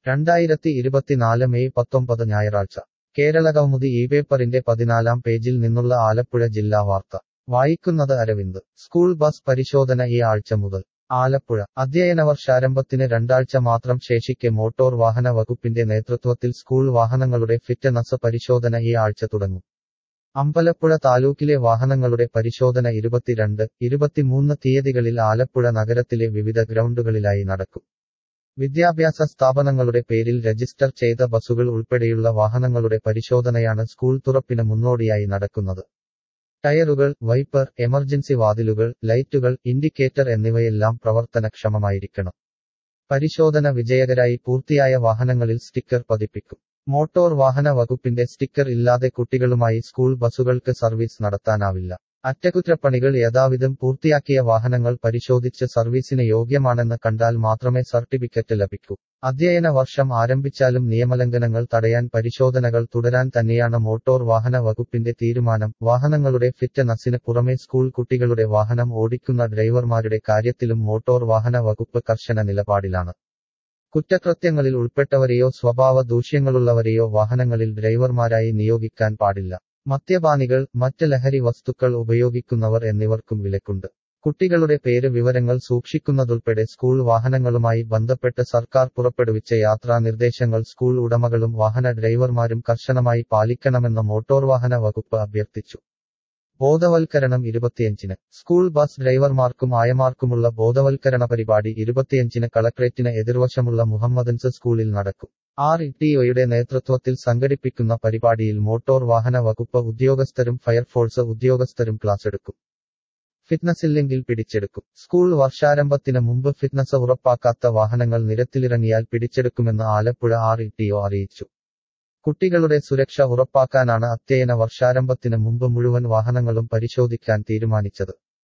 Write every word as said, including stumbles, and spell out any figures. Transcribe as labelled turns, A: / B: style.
A: രണ്ടായിരത്തി ഇരുപത്തിനാല് മെയ് പത്തൊമ്പത് ഞായറാഴ്ച കേരളകൗമുദി ഈ പേപ്പറിന്റെ പതിനാലാം പേജിൽ നിന്നുള്ള ആലപ്പുഴ ജില്ലാ വാർത്ത വായിക്കുന്നത് അരവിന്ദ്. സ്കൂൾ ബസ് പരിശോധന ഈ ആഴ്ച മുതൽ. ആലപ്പുഴ അധ്യയനവർഷാരംഭത്തിന് രണ്ടാഴ്ച മാത്രം ശേഷിക്കെ മോട്ടോർ വാഹന വകുപ്പിന്റെ നേതൃത്വത്തിൽ സ്കൂൾ വാഹനങ്ങളുടെ ഫിറ്റ്നസ് പരിശോധന ഈ ആഴ്ച തുടങ്ങും. അമ്പലപ്പുഴ താലൂക്കിലെ വാഹനങ്ങളുടെ പരിശോധന ഇരുപത്തിരണ്ട്, ഇരുപത്തിമൂന്ന് തീയതികളിൽ ആലപ്പുഴ നഗരത്തിലെ വിവിധ ഗ്രൗണ്ടുകളിലായി നടക്കും. വിദ്യാഭ്യാസ സ്ഥാപനങ്ങളുടെ പേരിൽ രജിസ്റ്റർ ചെയ്ത ബസുകൾ ഉൾപ്പെടെയുള്ള വാഹനങ്ങളുടെ പരിശോധനയാണ് സ്കൂൾ തുറപ്പിന് മുന്നോടിയായി നടക്കുന്നത്. ടയറുകൾ, വൈപ്പർ, എമർജൻസി വാതിലുകൾ, ലൈറ്റുകൾ, ഇൻഡിക്കേറ്റർ എന്നിവയെല്ലാം പ്രവർത്തനക്ഷമമായിരിക്കണം. പരിശോധന വിജയകരമായി പൂർത്തിയായ വാഹനങ്ങളിൽ സ്റ്റിക്കർ പതിപ്പിക്കും. മോട്ടോർ വാഹന വകുപ്പിന്റെ സ്റ്റിക്കർ ഇല്ലാതെ കുട്ടികളുമായി സ്കൂൾ ബസുകൾക്ക് സർവീസ് നടത്താനാവില്ല. അറ്റകുറ്റപ്പണികൾ യഥാവിധം പൂർത്തിയാക്കിയ വാഹനങ്ങൾ പരിശോധിച്ച് സർവീസിന് യോഗ്യമാണെന്ന് കണ്ടാൽ മാത്രമേ സർട്ടിഫിക്കറ്റ് ലഭിക്കൂ. അധ്യയന വർഷം ആരംഭിച്ചാലും നിയമലംഘനങ്ങൾ തടയാൻ പരിശോധനകൾ തുടരാൻ തന്നെയാണ് മോട്ടോർ വാഹന വകുപ്പിന്റെ തീരുമാനം. വാഹനങ്ങളുടെ ഫിറ്റ്നസിന് പുറമെ സ്കൂൾ കുട്ടികളുടെ വാഹനം ഓടിക്കുന്ന ഡ്രൈവർമാരുടെ കാര്യത്തിലും മോട്ടോർ വാഹന വകുപ്പ് കർശന നിലപാടിലാണ്. കുറ്റകൃത്യങ്ങളിൽ ഉൾപ്പെട്ടവരെയോ സ്വഭാവ ദൂഷ്യങ്ങളുള്ളവരെയോ വാഹനങ്ങളിൽ ഡ്രൈവർമാരായി നിയോഗിക്കാൻ പാടില്ല. മദ്യപാനികൾ, മറ്റ് ലഹരി വസ്തുക്കൾ ഉപയോഗിക്കുന്നവർ എന്നിവർക്കും വിലക്കുണ്ട്. കുട്ടികളുടെ പേര് വിവരങ്ങൾ സൂക്ഷിക്കുന്നതുൾപ്പെടെ സ്കൂൾ വാഹനങ്ങളുമായി ബന്ധപ്പെട്ട് സർക്കാർ പുറപ്പെടുവിച്ച യാത്രാ നിർദ്ദേശങ്ങൾ സ്കൂൾ ഉടമകളും വാഹന ഡ്രൈവർമാരും കർശനമായി പാലിക്കണമെന്ന് മോട്ടോർ വാഹന വകുപ്പ് അഭ്യർത്ഥിച്ചു. ബോധവൽക്കരണം ഇരുപത്തിയഞ്ചിന്. സ്കൂൾ ബസ് ഡ്രൈവർമാർക്കും ആയമാർക്കുമുള്ള ബോധവൽക്കരണ പരിപാടി ഇരുപത്തിയഞ്ചിന് കളക്ട്രേറ്റിന് എതിർവശമുള്ള മുഹമ്മദൻസ് സ്കൂളിൽ നടക്കും. ആർ ഇ ടി ഒയുടെ നേതൃത്വത്തിൽ സംഘടിപ്പിക്കുന്ന പരിപാടിയിൽ മോട്ടോർ വാഹന വകുപ്പ് ഉദ്യോഗസ്ഥരും ഫയർഫോഴ്സ് ഉദ്യോഗസ്ഥരും ക്ലാസെടുക്കും. ഫിറ്റ്നസില്ലെങ്കിൽ പിടിച്ചെടുക്കും. സ്കൂൾ വർഷാരംഭത്തിന് മുമ്പ് ഫിറ്റ്നസ് ഉറപ്പാക്കാത്ത വാഹനങ്ങൾ നിരത്തിലിറങ്ങിയാൽ പിടിച്ചെടുക്കുമെന്ന് Alappuzha R E T O അറിയിച്ചു. കുട്ടികളുടെ സുരക്ഷ ഉറപ്പാക്കാനാണ് അധ്യയന വർഷാരംഭത്തിന് മുമ്പ് മുഴുവൻ വാഹനങ്ങളും പരിശോധിക്കാൻ തീരുമാനിച്ചത്.